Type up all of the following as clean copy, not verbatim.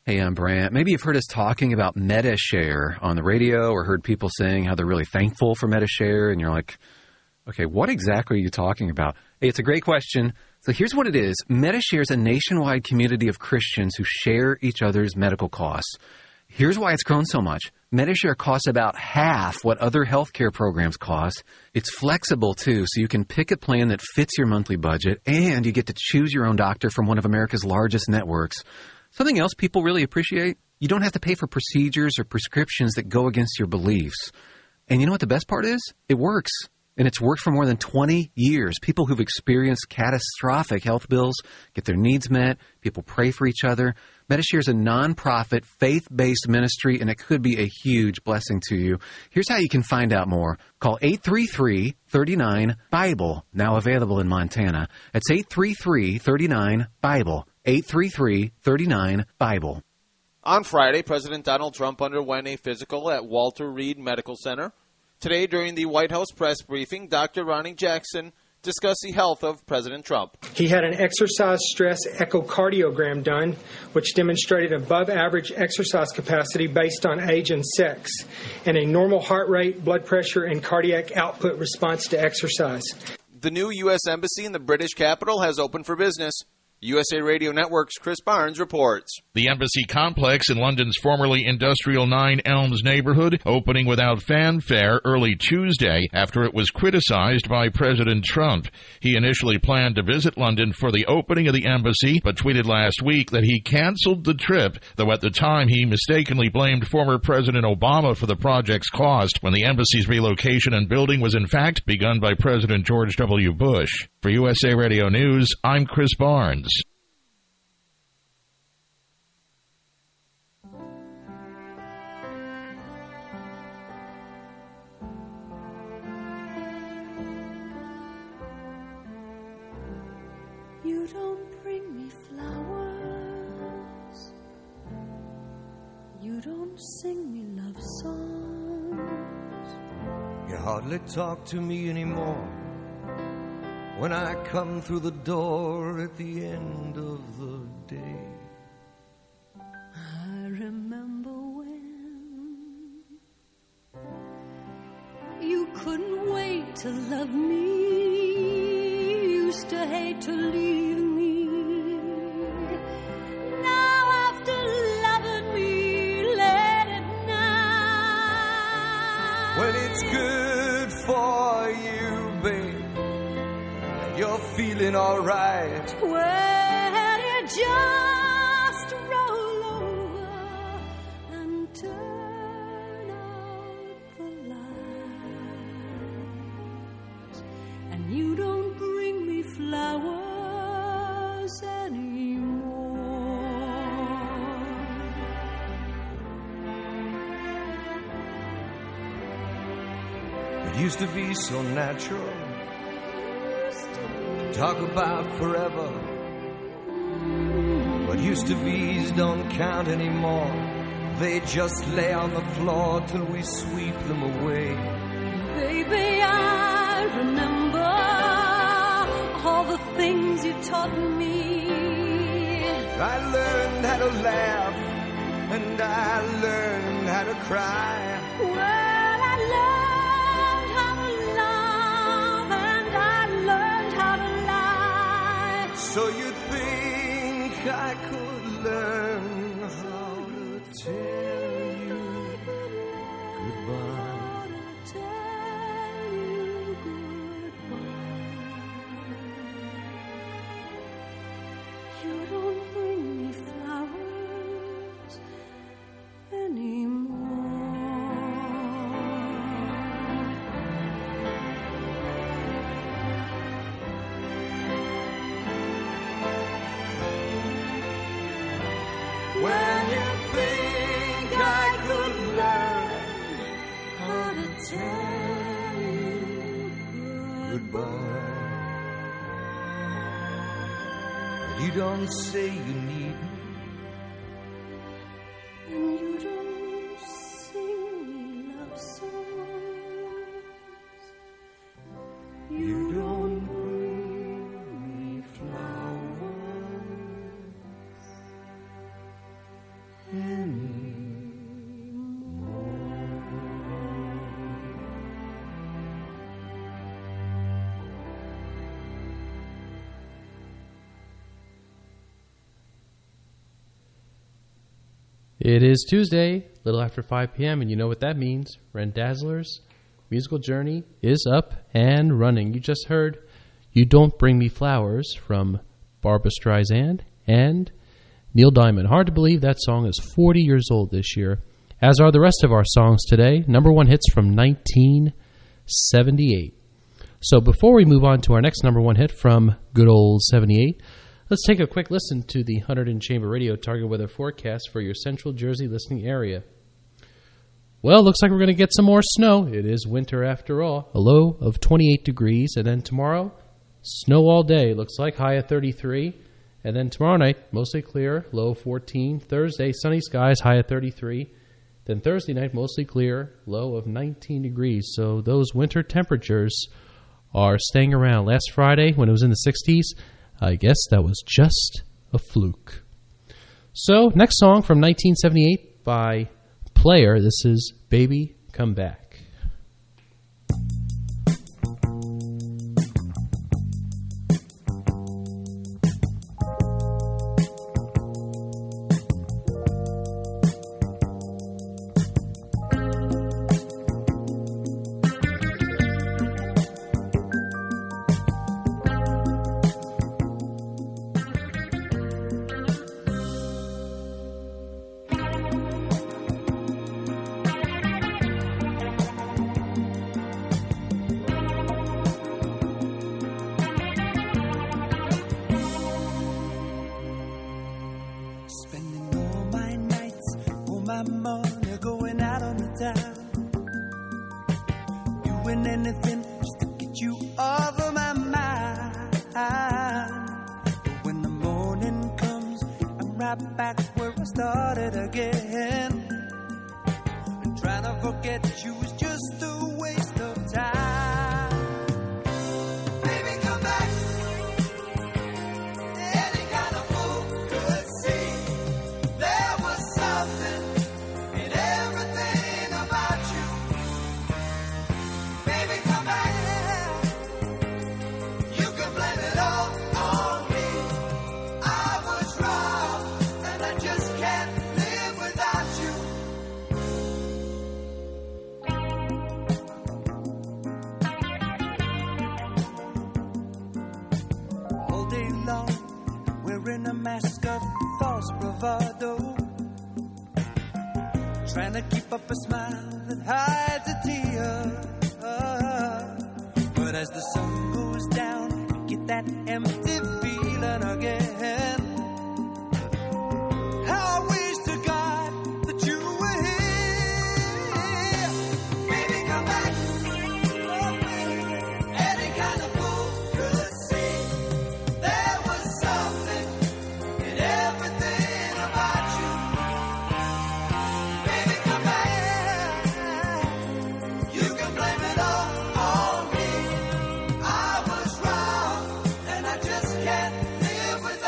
Hey, I'm Brant. Maybe you've heard us talking about MetaShare on the radio or heard people saying how they're really thankful for MetaShare, and you're like, okay, what exactly are you talking about? Hey, it's a great question. So here's what it is. MetaShare is a nationwide community of Christians who share each other's medical costs. Here's why it's grown so much. MetaShare costs about half what other healthcare programs cost. It's flexible, too, so you can pick a plan that fits your monthly budget, and you get to choose your own doctor from one of America's largest networks. Something else people really appreciate, you don't have to pay for procedures or prescriptions that go against your beliefs. And you know what the best part is? It works. And it's worked for more than 20 years. People who've experienced catastrophic health bills get their needs met. People pray for each other. MetaShare is a nonprofit, faith-based ministry, and it could be a huge blessing to you. Here's how you can find out more. Call 833-39-BIBLE, now available in Montana. That's 833-39-BIBLE. 833-39-BIBLE. On Friday, President Donald Trump underwent a physical at Walter Reed Medical Center. Today, during the White House press briefing, Dr. Ronnie Jackson discussed the health of President Trump. He had an exercise stress echocardiogram done, which demonstrated above average exercise capacity based on age and sex, and a normal heart rate, blood pressure, and cardiac output response to exercise. The new U.S. Embassy in the British capital has opened for business. USA Radio Network's Chris Barnes reports. The Embassy complex in London's formerly industrial Nine Elms neighborhood opening without fanfare early Tuesday after it was criticized by President Trump. He initially planned to visit London for the opening of the embassy, but tweeted last week that he canceled the trip, though at the time he mistakenly blamed former President Obama for the project's cost when the embassy's relocation and building was in fact begun by President George W. Bush. For USA Radio News, I'm Chris Barnes. You don't bring me flowers. You don't sing me love songs. You hardly talk to me anymore when I come through the door at the end of the day. I remember when you couldn't wait to love me, used to hate to leave me. Now after loving me, let it now. When it's good for you, babe, you're feeling alright. Well, you just roll over and turn out the lights, and you don't bring me flowers anymore. It used to be so natural. Talk about forever. What used to be's don't count anymore. They just lay on the floor till we sweep them away. Baby, I remember all the things you taught me. I learned how to laugh and I learned how to cry. Well, I learned how to love and I learned how to lie. So you think I could learn how to tell you goodbye? You don't bring me flowers anymore. When you think I could learn How to tell you goodbye, but you don't say you need me. and you don't sing me love songs. You don't bring me flowers It is Tuesday, a little after 5 p.m., and you know what that means. Ren Dazzler's musical journey is up and running. You just heard You Don't Bring Me Flowers from Barbra Streisand and Neil Diamond. Hard to believe that song is 40 years old this year, as are the rest of our songs today. Number one hits from 1978. So before we move on to our next number one hit from good old 78, let's take a quick listen to the Hunterdon Chamber Radio Target Weather Forecast for your Central Jersey listening area. Well, looks like we're going to get some more snow. It is winter after all. A low of 28 degrees, and then tomorrow, snow all day. Looks like high of 33. And then tomorrow night, mostly clear, low of 14. Thursday, sunny skies, high of 33. Then Thursday night, mostly clear, low of 19 degrees. So those winter temperatures are staying around. Last Friday, when it was in the 60s, I guess that was just a fluke. So, next song from 1978 by Player. This is Baby Come Back. Can't live without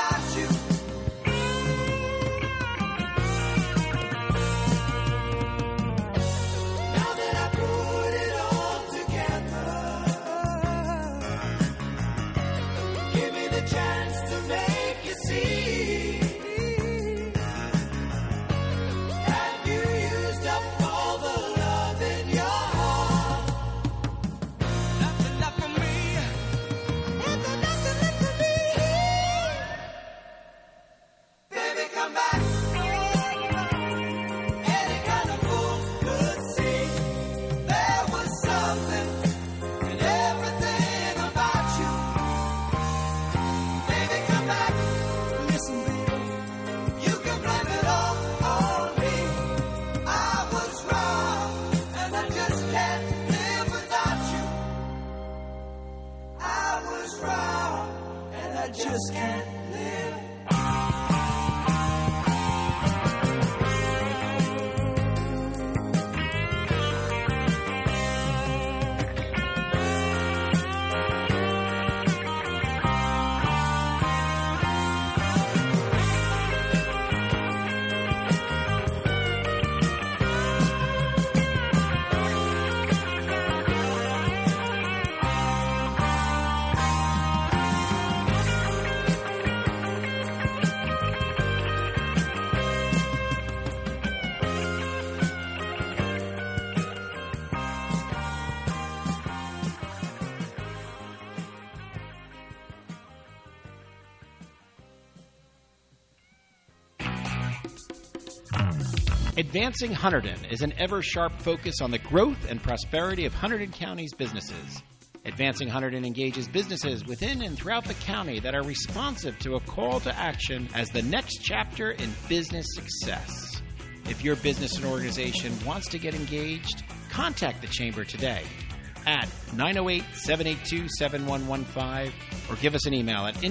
Advancing Hunterdon is an ever-sharp focus on the growth and prosperity of Hunterdon County's businesses. Advancing Hunterdon engages businesses within and throughout the county that are responsive to a call to action as the next chapter in business success. If your business and organization wants to get engaged, contact the Chamber today at 908-782-7115 or give us an email at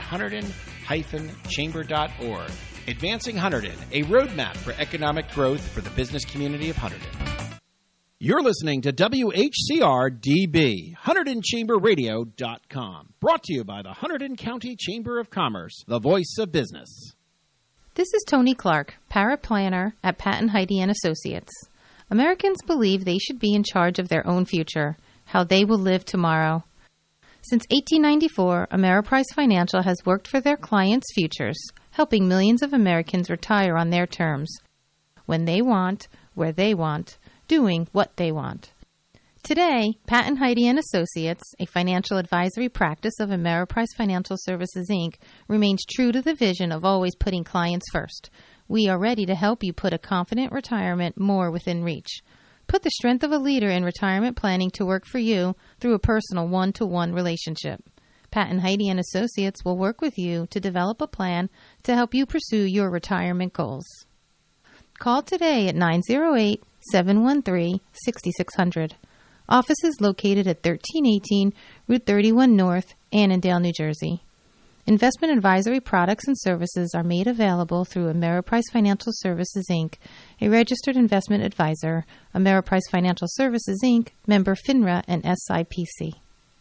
info@hunterdon-chamber.org. Advancing Hunterdon, a roadmap for economic growth for the business community of Hunterdon. You're listening to WHCR-DB, HunterdonChamberRadio.com, brought to you by the Hunterdon County Chamber of Commerce, the voice of business. This is Tony Clark, paraplanner at Patton Heidi & Associates. Americans believe they should be in charge of their own future, how they will live tomorrow. Since 1894, Ameriprise Financial has worked for their clients' futures, helping millions of Americans retire on their terms, when they want, where they want, doing what they want. Today, Patton Heidi & Associates, a financial advisory practice of Ameriprise Financial Services, Inc., remains true to the vision of always putting clients first. We are ready to help you put a confident retirement more within reach. Put the strength of a leader in retirement planning to work for you through a personal one-to-one relationship. Patton Heidi & Associates will work with you to develop a plan to help you pursue your retirement goals. Call today at 908-713-6600. Office is located at 1318 Route 31 North, Annandale, New Jersey. Investment advisory products and services are made available through Ameriprise Financial Services, Inc., a registered investment advisor, Ameriprise Financial Services, Inc., member FINRA and SIPC.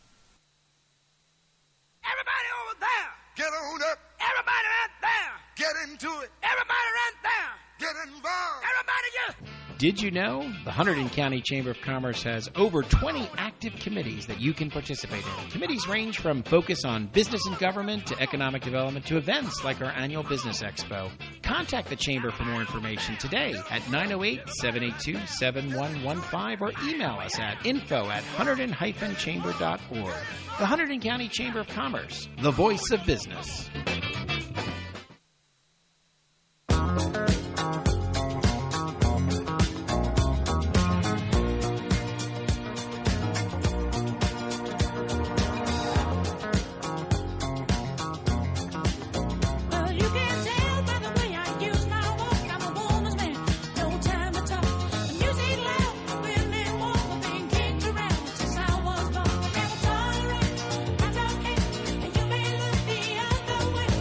Everybody over there, get on up. Everybody right there, get into it. Everybody right there, get involved. Everybody get. Did you know the Hunterdon County Chamber of Commerce has over 20 active committees that you can participate in? Committees range from focus on business and government to economic development to events like our annual Business Expo. Contact the Chamber for more information today at 908-782-7115 or email us at info@hunterdon-chamber.org. The Hunterdon County Chamber of Commerce, the voice of business. Way.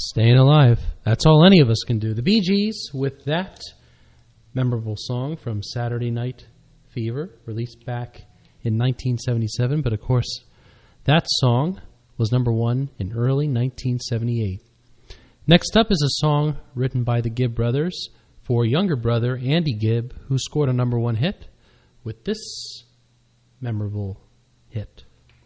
Staying alive. That's all any of us can do. The Bee Gees with that memorable song from Saturday Night Fever, released back in 1977. But, of course, that song was number one in early 1978. Next up is a song written by the Gibb brothers for younger brother Andy Gibb, who scored a number one hit with this memorable hit.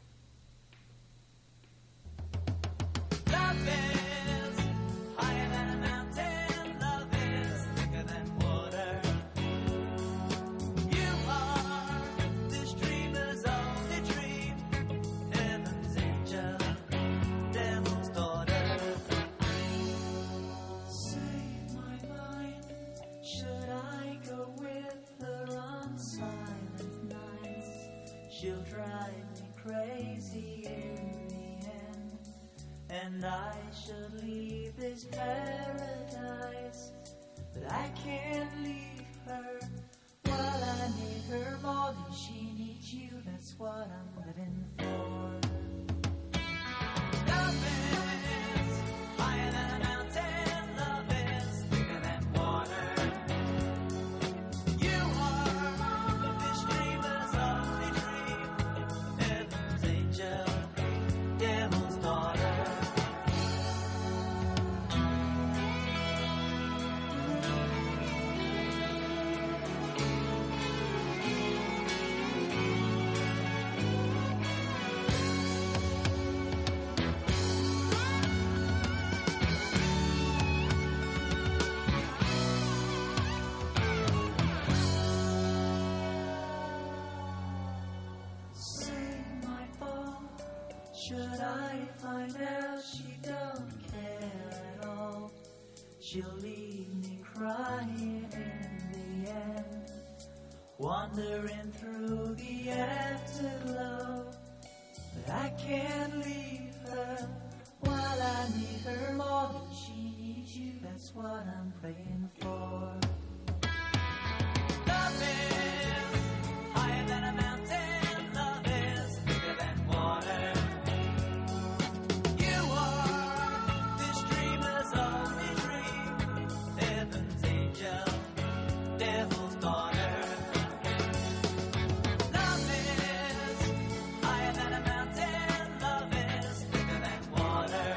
She'll drive me crazy in the end, and I should leave this paradise, but I can't leave her. While I need her more than she needs you, that's what I'm living for. Love is higher than a mountain, love is thicker than water. You are this dreamer's only dream, heaven's angel, devil's daughter. Say my fault, should I find out she don't care at all? She'll leave me crying in the end, wandering through the afterglow. But I can't leave her while I need her more than she needs you. That's what I'm praying for. Love is higher than a mountain, love is bigger than water. You are this dreamer's only dream, heaven's angel, devil's daughter. Love is higher than a mountain, love is bigger than water.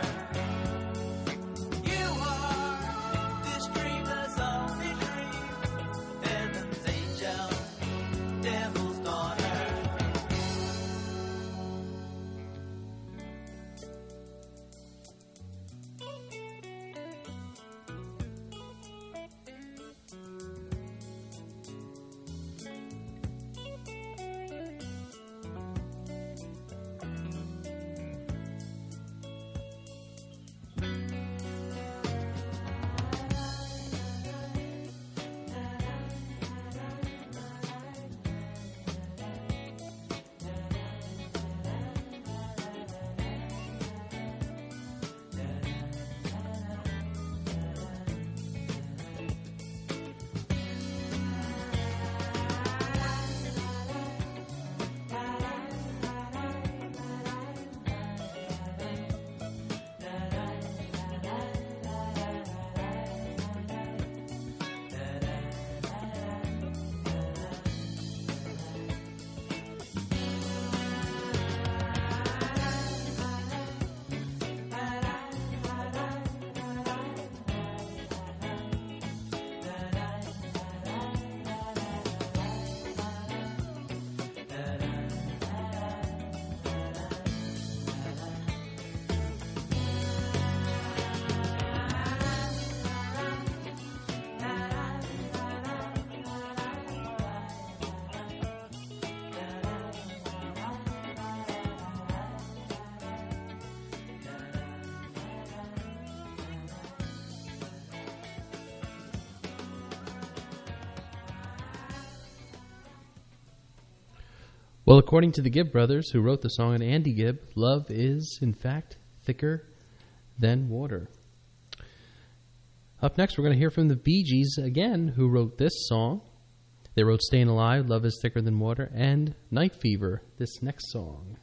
You are this dreamer's only dream, heaven's angel, devil's daughter. Well, according to the Gibb brothers, who wrote the song, and Andy Gibb, love is, in fact, thicker than water. Up next, we're going to hear from the Bee Gees again, who wrote this song. They wrote Staying Alive, Love is Thicker Than Water, and Night Fever, this next song.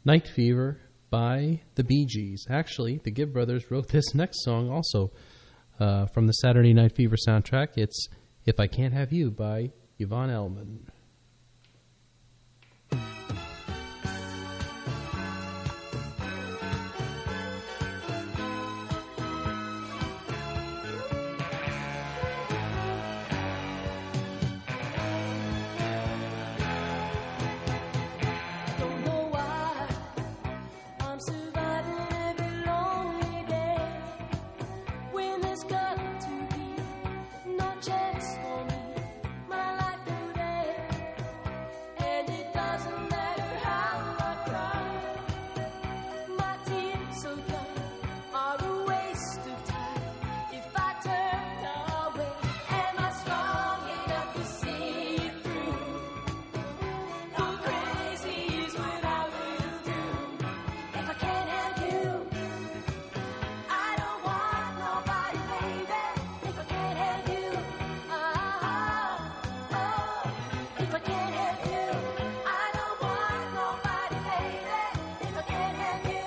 Night Fever by the Bee Gees. Actually, the Gibb brothers wrote this next song also from the Saturday Night Fever soundtrack. It's If I Can't Have You by Yvonne Elliman. Don't know why I'm surviving every lonely day when there's got to be no chance for me, my life today. And it doesn't matter how I cry, my tears so young are a waste of time. If I turn away, am I strong enough to see it through? Go crazy is what I will do. If I can't have you, I don't want nobody, baby. If I can't have you, if I can't have you, I don't want nobody, baby. If I can't have you,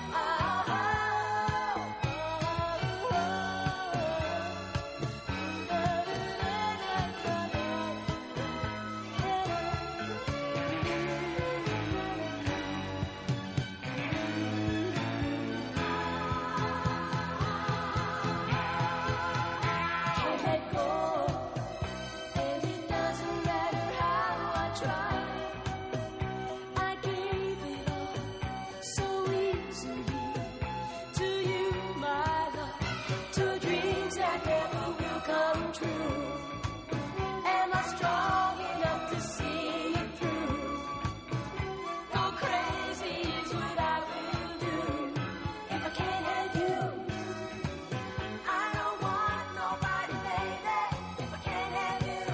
can't let go, and it doesn't matter how I try. I gave it all so easily to you, my love, to dreams that never will come true. Am I strong enough to see it through? Go crazy is what I will do. If I can't have you, I don't want nobody, baby. If I can't have you,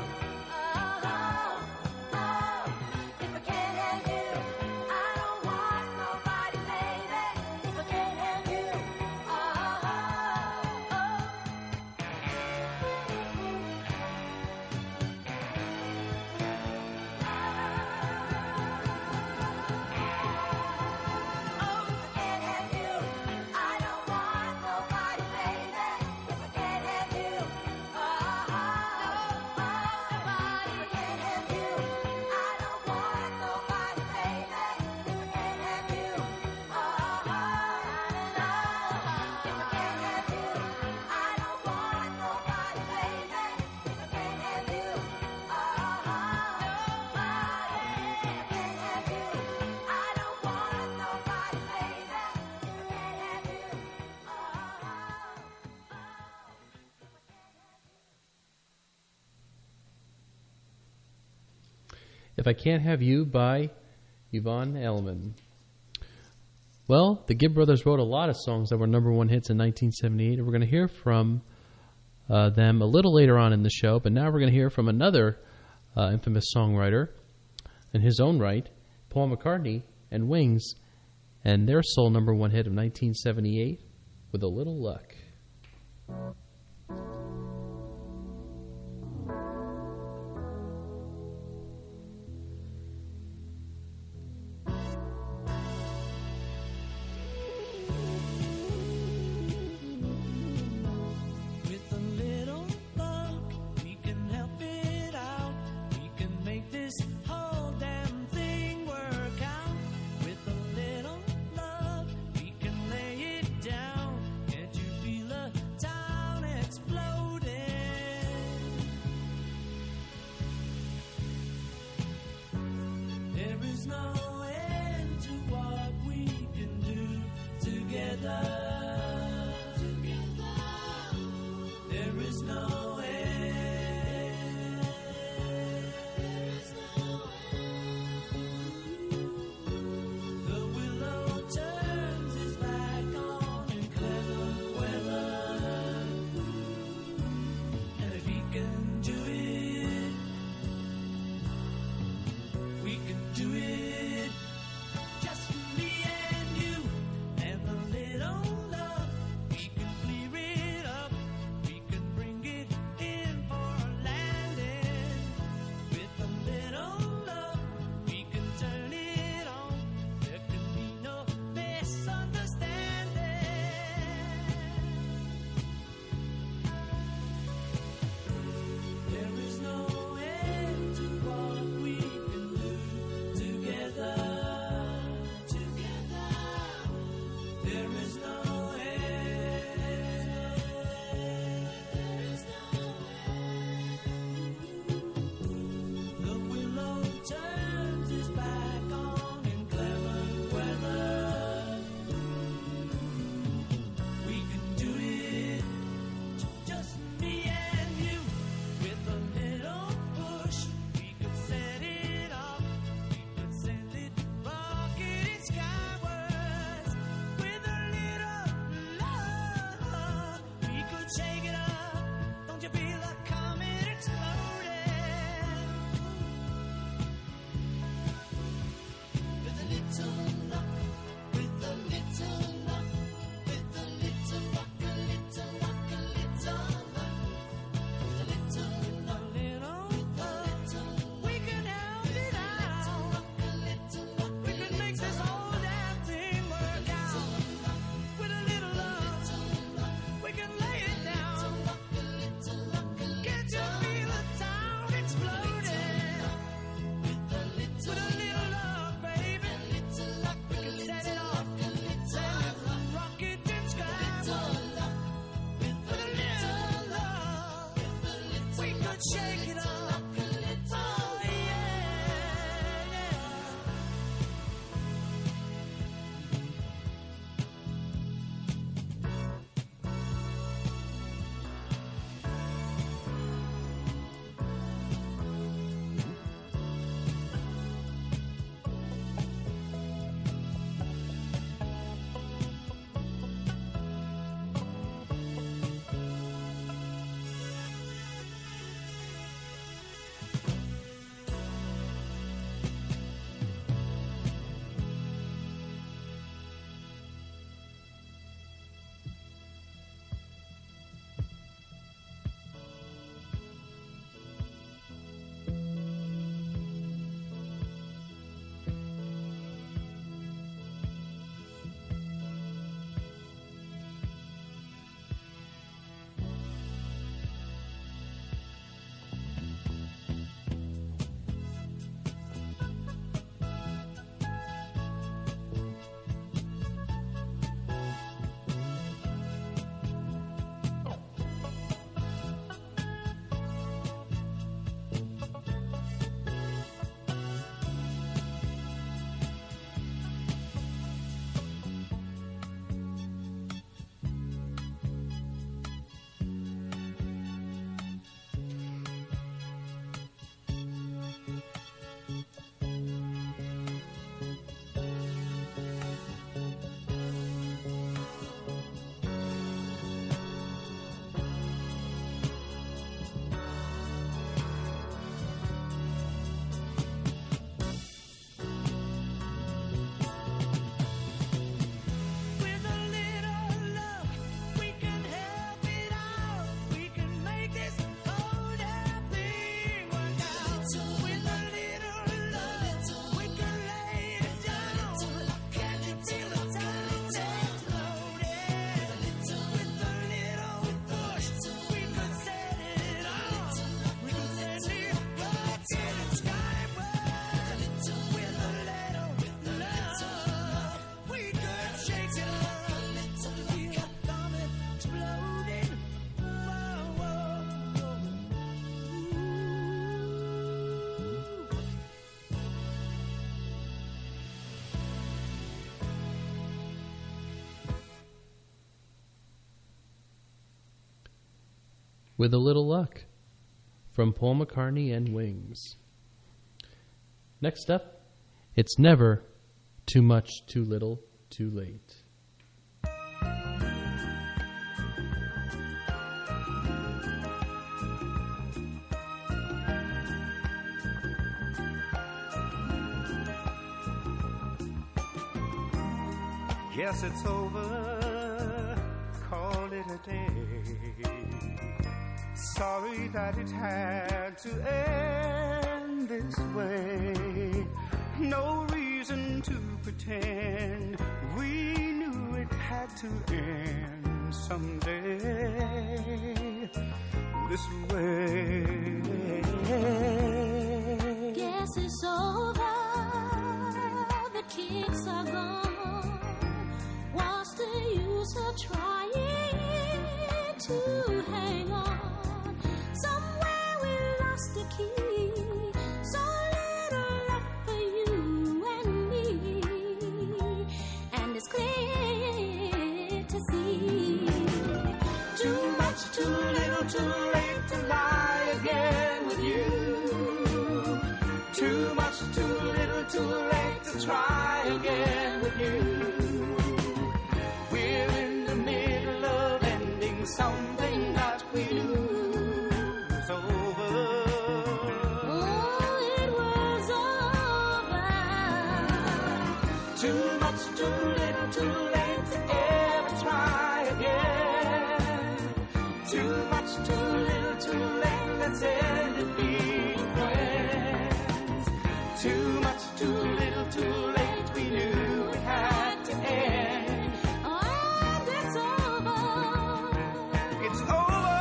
if I can't have you, I don't want nobody, baby. If I can't have you, oh, if I can't have you, I don't want nobody, baby. If I can't have you, if I can't have you, I don't want nobody, baby. If I can't have you, if I can't have you, I don't want nobody, baby. If I can't have you, if I can't have you, I don't want nobody, baby. If I Can't Have You by Yvonne Elliman. Well, the Gibb brothers wrote a lot of songs that were number one hits in 1978, and we're going to hear from them a little later on in the show, but now we're going to hear from another infamous songwriter in his own right, Paul McCartney and Wings, and their sole number one hit of 1978, With a Little Luck. With a little luck, we can help it out. We can make this whole damn thing work out. With a little love, we can lay it down. Can't you feel a town explode? With a Little Luck from Paul McCartney and Wings. Next up, It's Never Too Much, Too Little, Too Late. Yes, it's over, call it a day. Sorry that it had to end this way. No reason to pretend we knew it had to end someday this way. Guess it's over, the kicks are gone. What's the use of trying to hang on? Somewhere we lost the key, so little left for you and me. And it's clear to see, too much, too little, too late to lie again with you. Too much, too little, too late to try again with you. Something that we knew was over. Oh, it was over. Too much, too little, too late to ever try again. Too much, too little, too late, let's end it being friends. Too much, too little, too late, we knew it had to end. And it's over. It's over.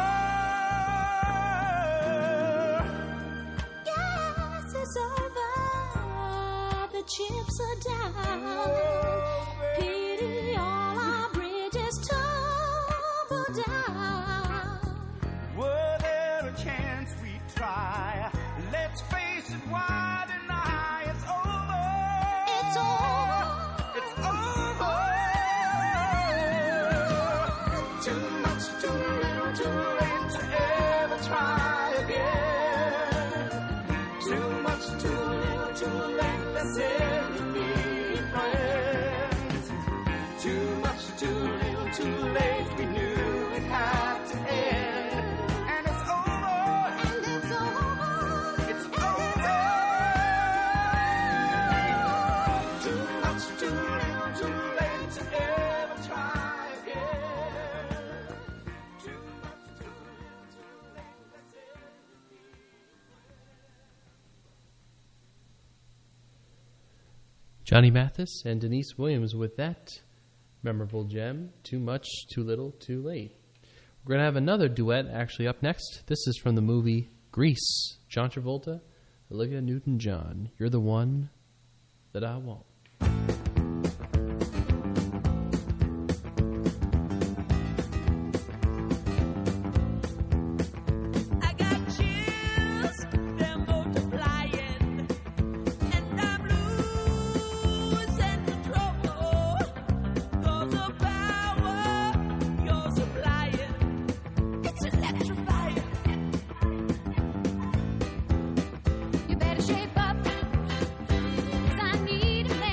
Yes, it's over. The chips are down. Pity all our bridges tumble down. Were there a chance we'd try? Let's face it, why deny? It's over. It's over. It's over. Too much, too little, too late to ever try again. Too much, too little, too late, let's end it being friends. Too much, too little, too late, we knew it had to end. And it's over. And it's over. It's over. Too much, too little, too late to ever try again. Too much, too little, too late, let's end it being Johnny Mathis and Denise Williams with that memorable gem, Too Much, Too Little, Too Late. We're going to have another duet actually up next. This is from the movie Grease. John Travolta, Olivia Newton-John. You're the one that I want. I got chills, they're multiplying, and I'm losing control. 'Cause the power you're supplying, it's electrifying. You better shape up, 'cause I need a man.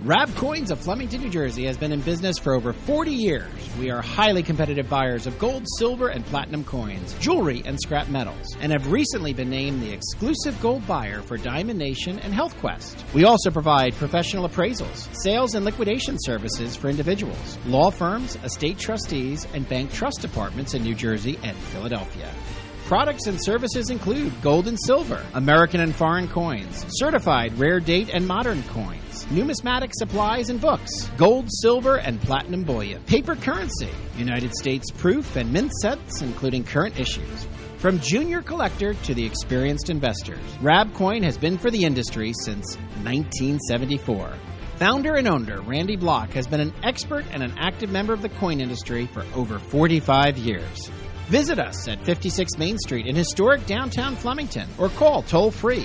Rab Coins of Flemington, New Jersey has been in business for over 40 years. We are highly competitive buyers of gold, silver, and platinum coins, jewelry, and scrap metals, and have recently been named the exclusive gold buyer for Diamond Nation and Health Quest. We also provide professional appraisals, sales and liquidation services for individuals, law firms, estate trustees, and bank trust departments in New Jersey and Philadelphia. Products and services include gold and silver, American and foreign coins, certified rare date and modern coins, numismatic supplies and books, gold, silver, and platinum bullion, paper currency, United States proof and mint sets, including current issues. From junior collector to the experienced investors, Rab Coin has been for the industry since 1974. Founder and owner Randy Block has been an expert and an active member of the coin industry for over 45 years. Visit us at 56 Main Street in historic downtown Flemington or call toll-free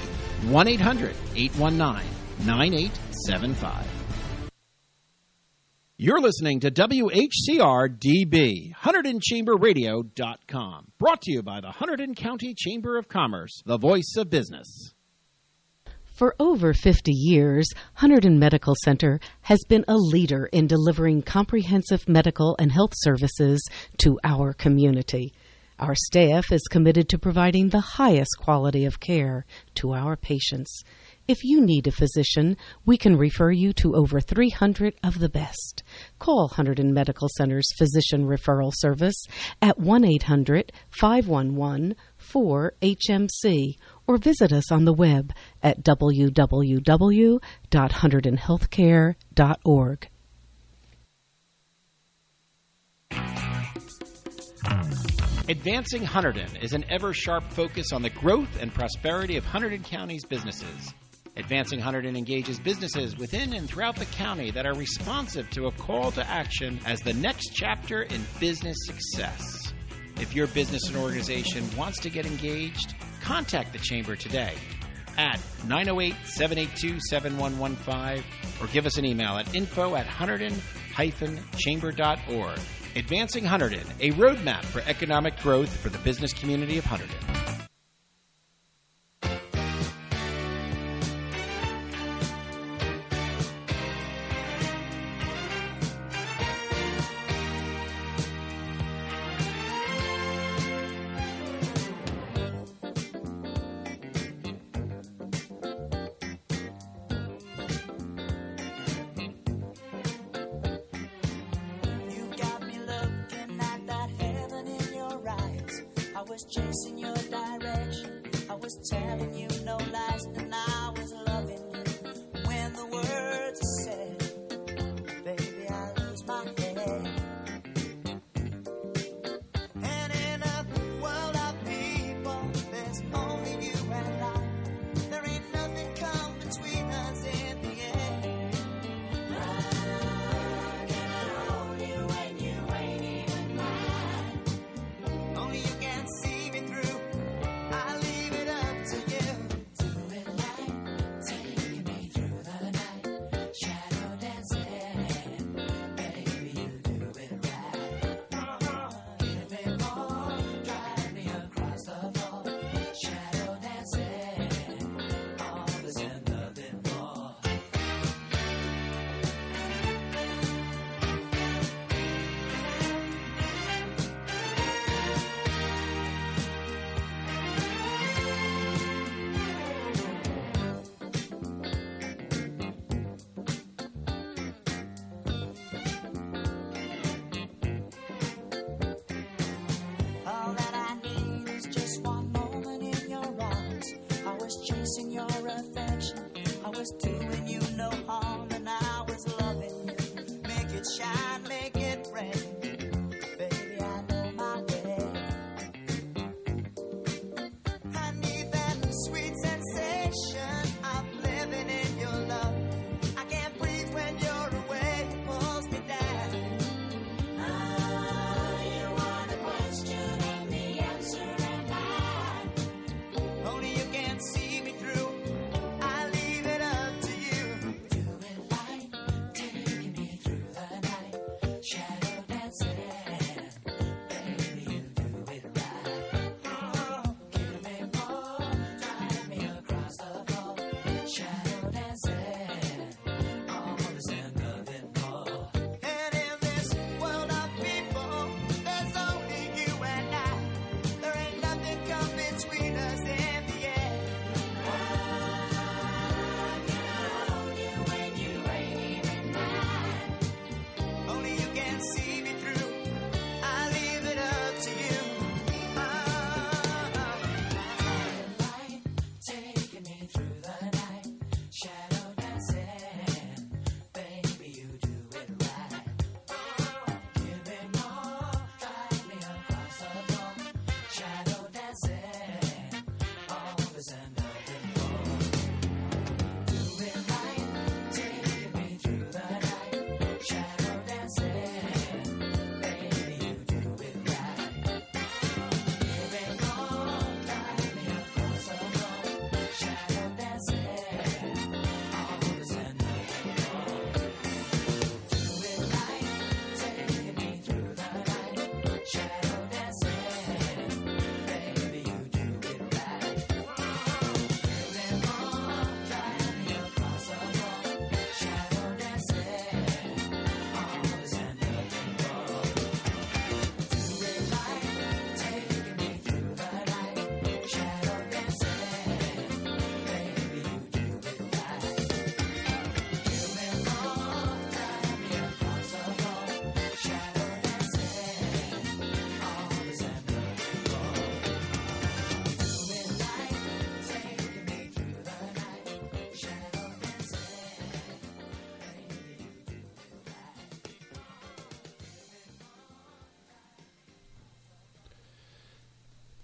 1-800-819-9875. You're listening to WHCR-DB, HunterdonChamberRadio.com, brought to you by the Hunterdon County Chamber of Commerce, the voice of business. For over 50 years, Hunterdon Medical Center has been a leader in delivering comprehensive medical and health services to our community. Our staff is committed to providing the highest quality of care to our patients. If you need a physician, we can refer you to over 300 of the best. Call Hunterdon Medical Center's Physician Referral Service at 1-800-511-4HMC or visit us on the web at www.hunterdonhealthcare.org. Advancing Hunterdon is an ever-sharp focus on the growth and prosperity of Hunterdon County's businesses. Advancing Hunterdon engages businesses within and throughout the county that are responsive to a call to action as the next chapter in business success. If your business and organization wants to get engaged, contact the Chamber today at 908-782-7115 or give us an email at info@hunterdon-chamber.org. Advancing Hunterdon, a roadmap for economic growth for the business community of Hunterdon. Chasing your direction, I was telling you no lies, and I was loving you. When the words are said, baby, I lose my head. And in a world of people, there's only you and I. There ain't nothing come between us in the end. How can I hold you when you ain't even mine? Only you can see me through. I leave it up to you.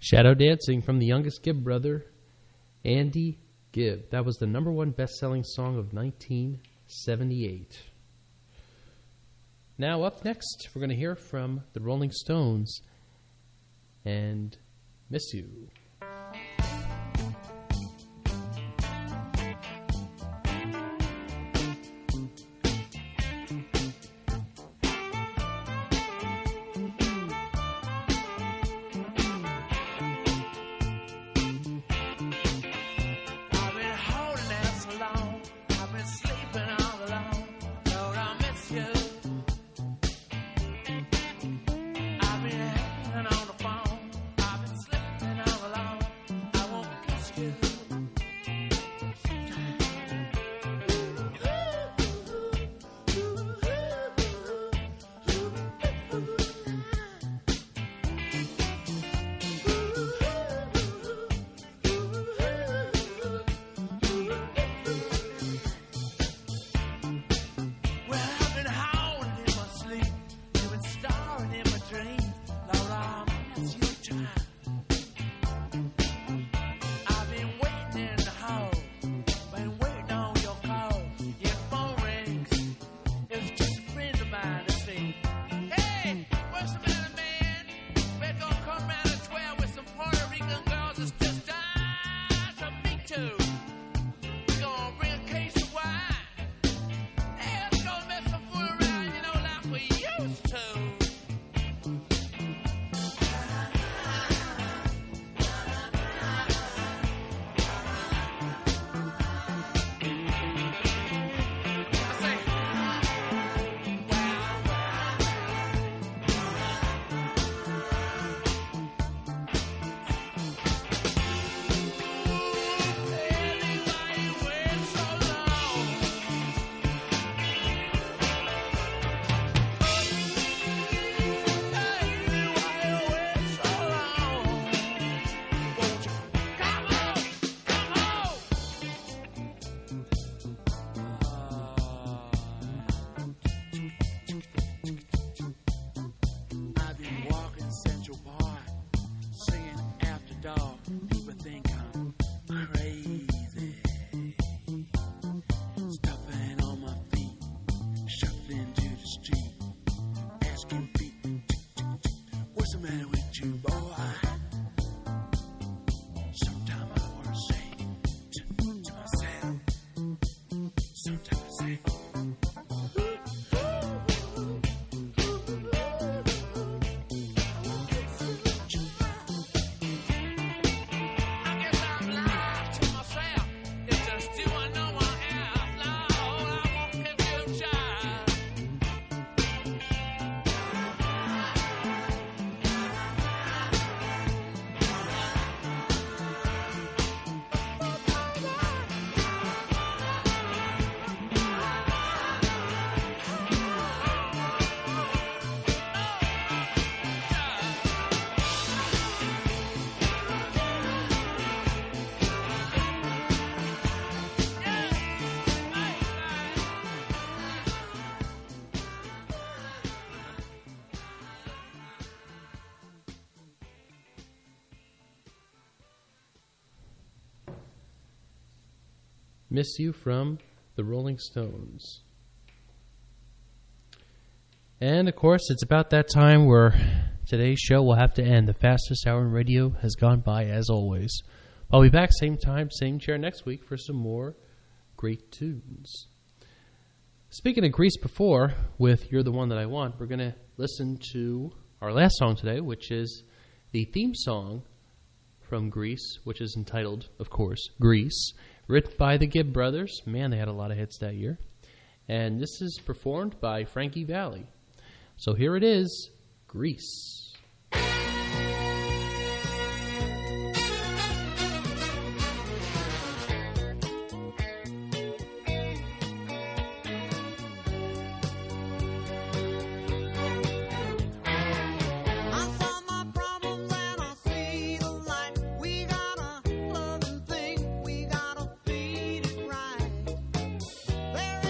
Shadow Dancing from the youngest Gibb brother, Andy Gibb. That was the number one best-selling song of 1978. Now up next, we're going to hear from the Rolling Stones and Miss You. Miss You from the Rolling Stones. And, of course, it's about that time where today's show will have to end. The fastest hour in radio has gone by, as always. I'll be back same time, same chair next week for some more great tunes. Speaking of Grease before, with You're the One That I Want, we're going to listen to our last song today, which is the theme song from Grease, which is entitled, of course, Grease, written by the Gibb brothers. Man, they had a lot of hits that year. And this is performed by Frankie Valli. So here it is, Grease.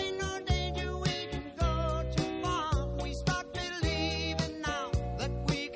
We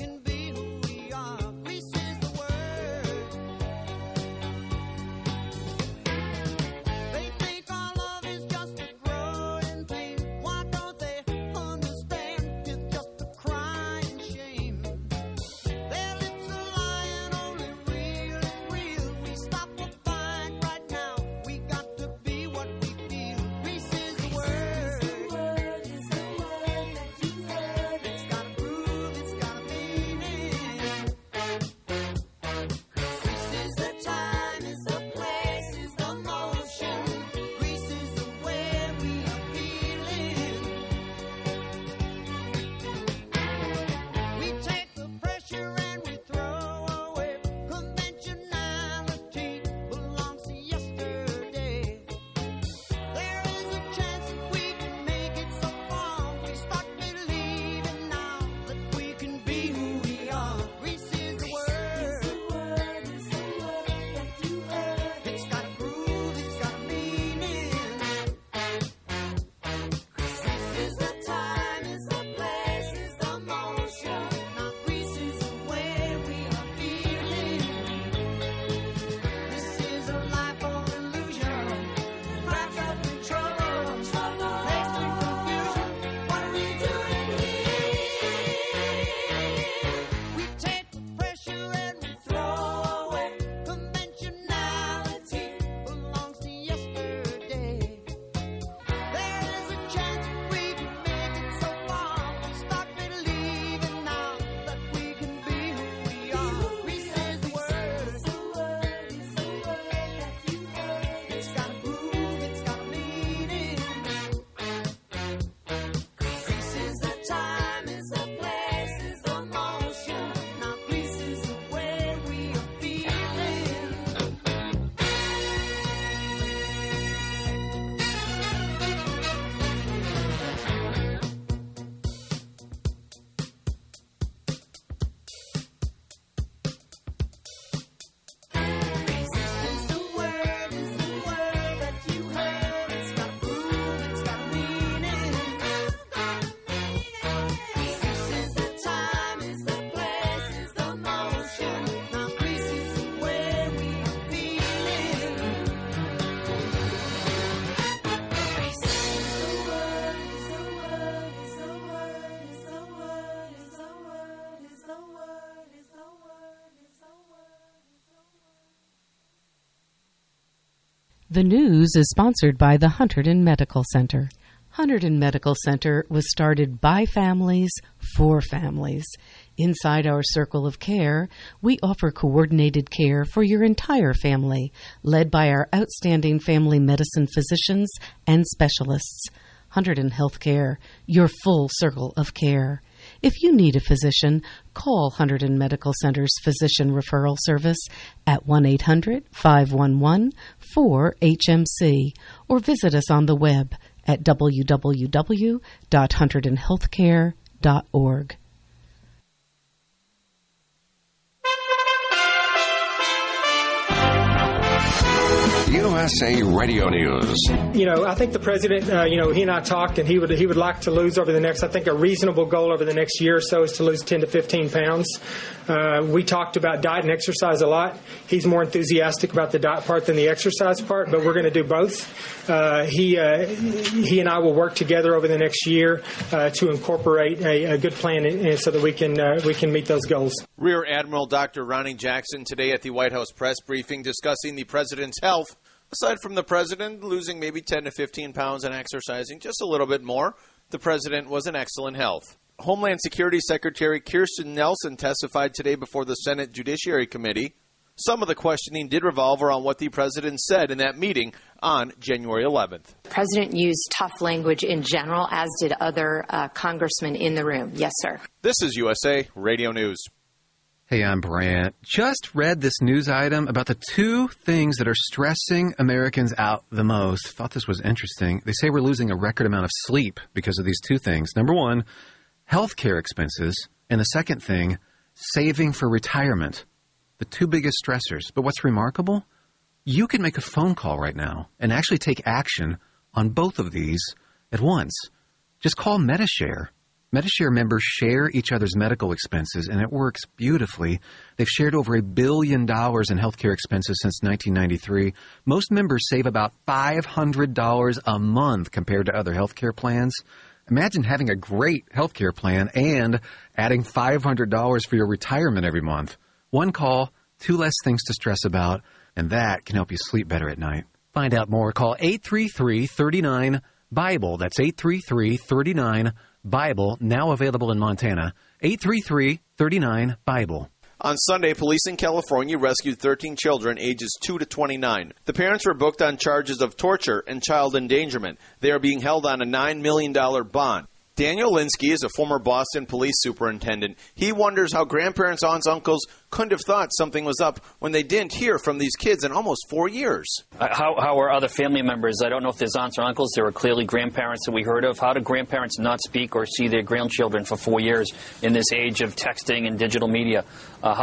The news is sponsored by the Hunterdon Medical Center. Hunterdon Medical Center was started by families for families. Inside our circle of care, we offer coordinated care for your entire family, led by our outstanding family medicine physicians and specialists. Hunterdon Healthcare, your full circle of care. If you need a physician, call Hunterdon Medical Center's Physician Referral Service at 1-800-511-4HMC or visit us on the web at www.hunterdonhealthcare.org. USA Radio News. I think the president, he and I talked, and he would like to lose over the next, I think a reasonable goal over the next year or so is to lose 10 to 15 pounds. We talked about diet and exercise a lot. He's more enthusiastic about the diet part than the exercise part, but we're going to do both. He and I will work together over the next year to incorporate a good plan so that we can meet those goals. Rear Admiral Dr. Ronnie Jackson today at the White House press briefing discussing the president's health. Aside from the president losing maybe 10 to 15 pounds and exercising just a little bit more, the president was in excellent health. Homeland Security Secretary Kirstjen Nielsen testified today before the Senate Judiciary Committee. Some of the questioning did revolve around what the president said in that meeting on January 11th. The president used tough language in general, as did other congressmen in the room. Yes, sir. This is USA Radio News. Hey, I'm Brant. Just read this news item about the two things that are stressing Americans out the most. Thought this was interesting. They say we're losing a record amount of sleep because of these two things. Number one, healthcare expenses. And the second thing, saving for retirement. The two biggest stressors. But what's remarkable? You can make a phone call right now and actually take action on both of these at once. Just call Medi-Share. Medi-Share members share each other's medical expenses, and it works beautifully. They've shared over $1 billion in healthcare expenses since 1993. Most members save about $500 a month compared to other healthcare plans. Imagine having a great healthcare plan and adding $500 for your retirement every month. One call, two less things to stress about, and that can help you sleep better at night. Find out more. Call 833-39-BIBLE. That's 833-39-BIBLE, now available in Montana. 833-39-BIBLE. On Sunday, police in California rescued 13 children ages 2 to 29. The parents were booked on charges of torture and child endangerment. They are being held on a $9 million bond. Daniel Linsky is a former Boston police superintendent. He wonders how grandparents, aunts, uncles couldn't have thought something was up when they didn't hear from these kids in almost 4 years. How are other family members? I don't know if there's aunts or uncles. There are clearly grandparents that we heard of. How do grandparents not speak or see their grandchildren for 4 years in this age of texting and digital media?